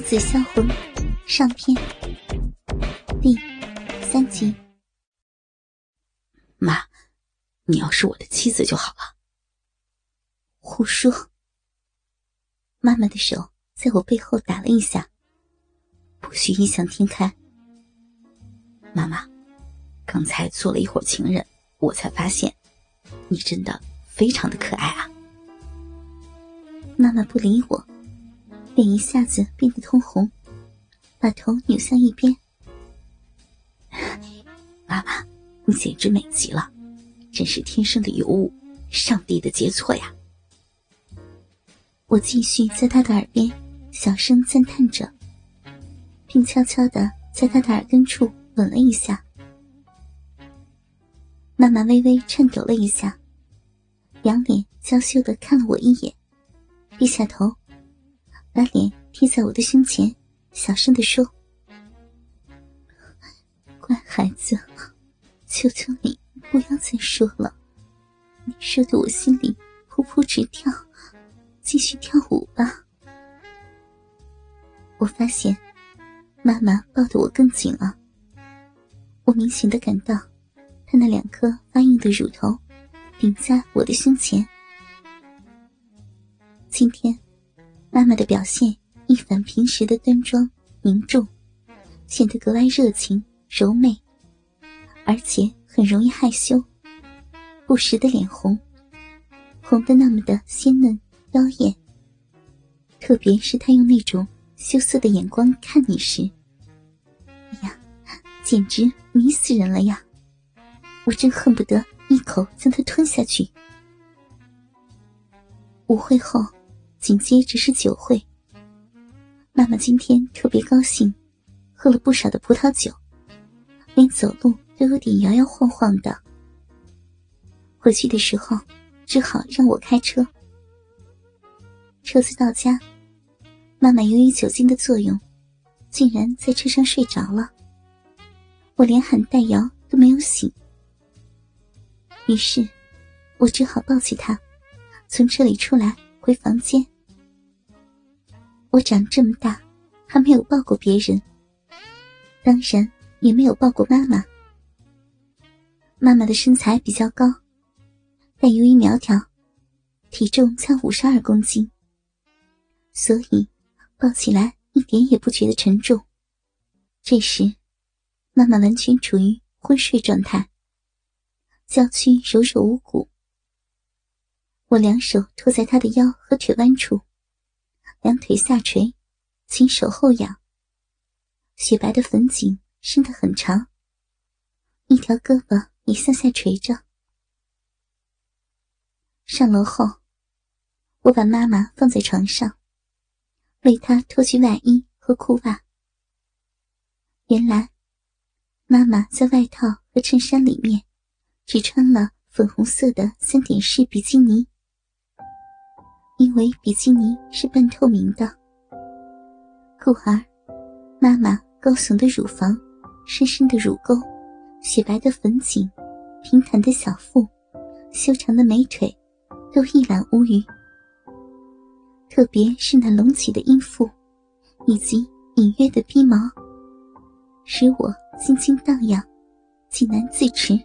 子销魂上篇第3集。 妈，你要是我的妻子就好了。 胡说！妈妈的手在我背后打了一下，不许异想天开。 妈妈，刚才做了一会儿情人，我才发现你真的非常的可爱啊。 妈妈不理我，脸一下子变得通红，把头扭向一边。 妈妈，你简直美极了，真是天生的尤物，上帝的杰作呀。 我继续在她的耳边小声赞叹着，并悄悄地在她的耳根处吻了一下。妈妈微微颤抖了一下，两脸娇羞地看了我一眼，低下头，把脸贴在我的胸前，小声地说：乖孩子，求求你不要再说了，你说的我心里扑扑直跳，继续跳舞吧。我发现妈妈抱得我更紧了，我明显地感到她那2颗发硬的乳头顶在我的胸前。今天妈妈的表现一反平时的端庄凝重，显得格外热情柔媚，而且很容易害羞，不时的脸红，红得那么的鲜嫩妖艳。特别是她用那种羞涩的眼光看你时，哎呀，简直迷死人了呀！我真恨不得一口将它吞下去。舞会后紧接着是酒会，妈妈今天特别高兴，喝了不少的葡萄酒，连走路都有点摇摇晃晃的。回去的时候只好让我开车。车子到家，妈妈由于酒精的作用，竟然在车上睡着了，我连喊带摇都没有醒。于是我只好抱起她从车里出来回房间。我长这么大还没有抱过别人，当然也没有抱过妈妈。妈妈的身材比较高，但由于苗条，体重才52公斤，所以抱起来一点也不觉得沉重。这时妈妈完全处于昏睡状态，娇躯柔柔无骨。我两手托在她的腰和腿弯处，两腿下垂，前手后仰，雪白的粉颈伸得很长，一条胳膊也向下垂着。上楼后，我把妈妈放在床上，为她脱去外衣和裤袜。原来妈妈在外套和衬衫里面只穿了粉红色的3点式比基尼，因为比基尼是半透明的，故而妈妈高耸的乳房、深深的乳沟、雪白的粉颈、平坦的小腹、修长的美腿都一览无余。特别是那隆起的阴腹以及隐约的逼毛，使我心惊荡漾，极难自持。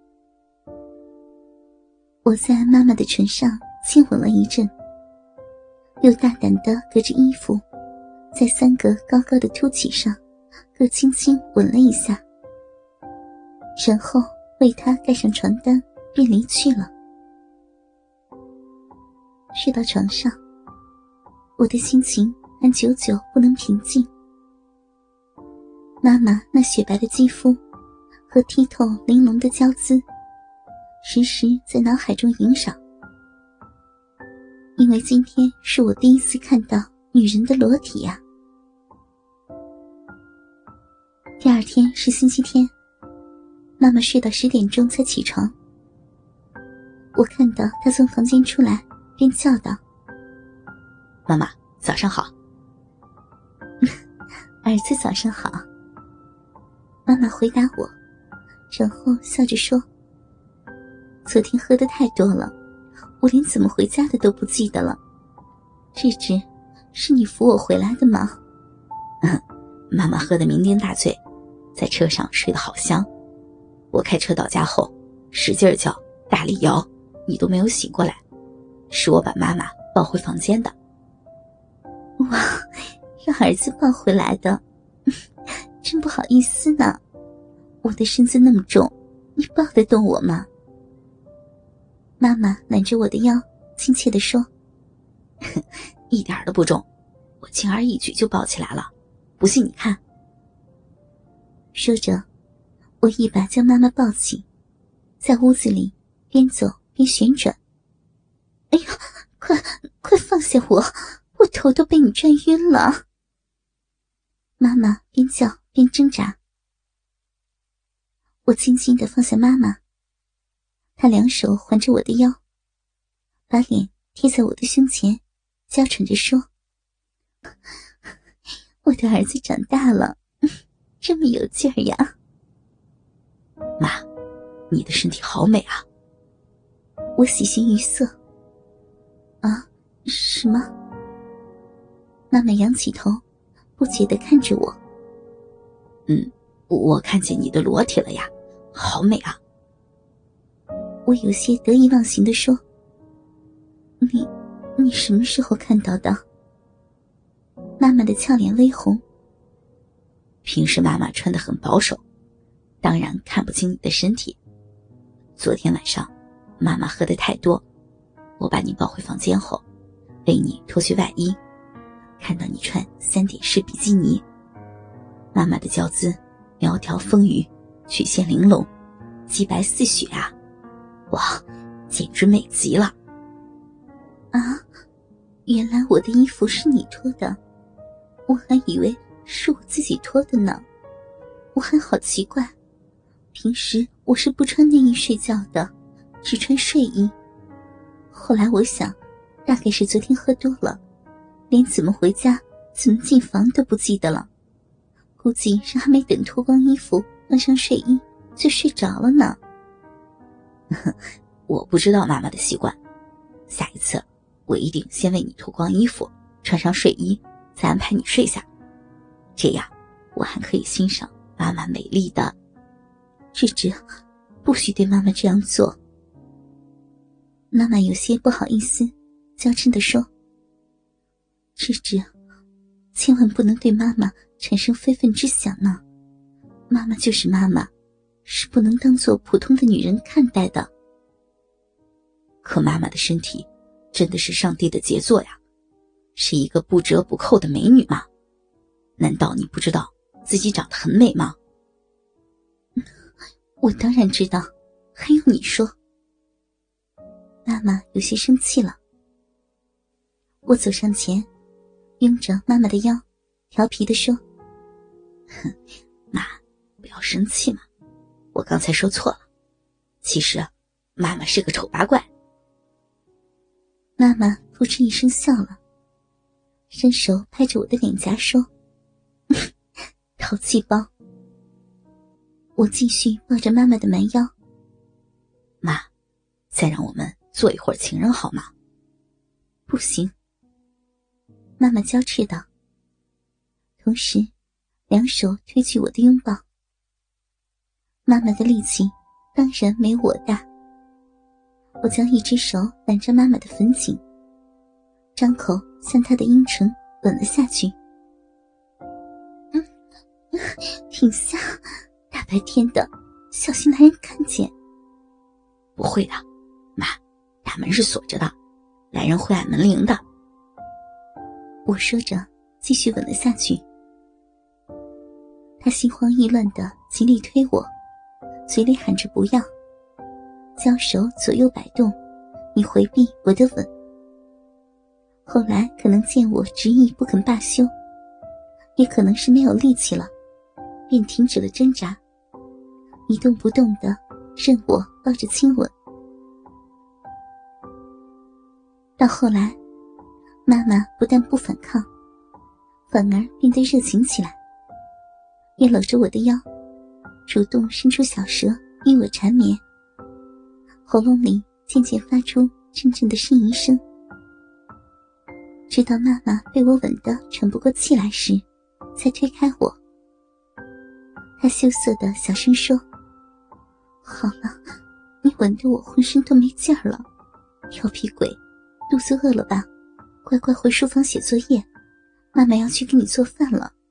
我在妈妈的唇上亲吻了一阵，又大胆地隔着衣服在3个高高的凸起上各轻轻吻了一下，然后为她盖上床单便离去了。睡到床上，我的心情还久久不能平静。妈妈那雪白的肌肤和剔透玲珑的娇姿时时在脑海中萦绕，因为今天是我第一次看到女人的裸体呀。第2天是星期天，妈妈睡到10点钟才起床。我看到她从房间出来，便叫道： 妈妈，早上好。 儿子早上好。妈妈回答我，然后笑着说：昨天喝得太多了，我连怎么回家的都不记得了。日志，是你扶我回来的吗？ 妈妈喝得酩酊大醉，在车上睡得好香。我开车到家后，使劲叫，大力摇，你都没有醒过来，是我把妈妈抱回房间的。 哇，让儿子抱回来的，真不好意思呢。我的身子那么重，你抱得动我吗？妈妈揽着我的腰，亲切地说： 一点都不重，我轻而易举就抱起来了，不信你看。 说着，我一把将妈妈抱起，在屋子里边走边旋转。哎呀，快放下我，我头都被你转晕了。妈妈边叫边挣扎。我轻轻地放下妈妈，她两手环着我的腰，把脸贴在我的胸前，娇喘着说：我的儿子长大了，这么有劲儿呀。 妈，你的身体好美啊。 我喜形于色。啊，什么？妈妈仰起头，不解地看着我。 我看见你的裸体了呀，好美啊。 我有些得意忘形地说：你什么时候看到的？妈妈的俏脸微红。 平时妈妈穿得很保守，当然看不清你的身体。昨天晚上妈妈喝得太多，我把你抱回房间后，为你脱去外衣，看到你穿3点式比基尼，妈妈的娇姿苗条丰腴，曲线玲珑，肌白似雪啊，哇，简直美极了。 啊，原来我的衣服是你脱的，我还以为是我自己脱的呢。我还好奇怪，平时我是不穿内衣睡觉的，只穿睡衣。后来我想，大概是昨天喝多了，连怎么回家怎么进房都不记得了，估计是还没等脱光衣服换上睡衣就睡着了呢。 我不知道妈妈的习惯，下一次我一定先为你脱光衣服，穿上睡衣，再安排你睡下，这样我还可以欣赏妈妈美丽的。 芝芝，不许对妈妈这样做。妈妈有些不好意思，娇嗔地说：芝芝，千万不能对妈妈产生非分之想呢。妈妈就是妈妈，是不能当做普通的女人看待的。 可妈妈的身体真的是上帝的杰作呀，是一个不折不扣的美女吗？难道你不知道自己长得很美吗？ 我当然知道，还用你说？妈妈有些生气了。我走上前，拥着妈妈的腰，调皮地说： 妈，不要生气嘛，我刚才说错了，其实妈妈是个丑八怪。 妈妈扑哧一声笑了，伸手拍着我的脸颊说：淘气包。我继续抱着妈妈的蛮腰。 妈，再让我们做一会儿情人好吗？ 不行。妈妈娇斥道，同时两手推去我的拥抱。妈妈的力气当然没我大，我将一只手揽着妈妈的粉颈，张口向她的阴唇吻了下去。停下，大白天的，小心男人看见。 不会的，妈，大门是锁着的，来人会按门铃的。 我说着继续吻了下去。他心慌意乱地极力推我，嘴里喊着不要，将手左右摆动，以回避我的吻。后来可能见我执意不肯罢休，也可能是没有力气了，便停止了挣扎，一动不动地任我抱着亲吻。到后来，妈妈不但不反抗，反而变得热情起来，也搂着我的腰，主动伸出小舌与我缠绵，喉咙里渐渐发出阵阵的呻吟声。直到妈妈被我吻得喘不过气来时， 才推开我。他羞涩地小声说：好了，你吻得我浑身都没劲儿了，调皮鬼，肚子饿了吧？乖乖回书房写作业，妈妈要去给你做饭了。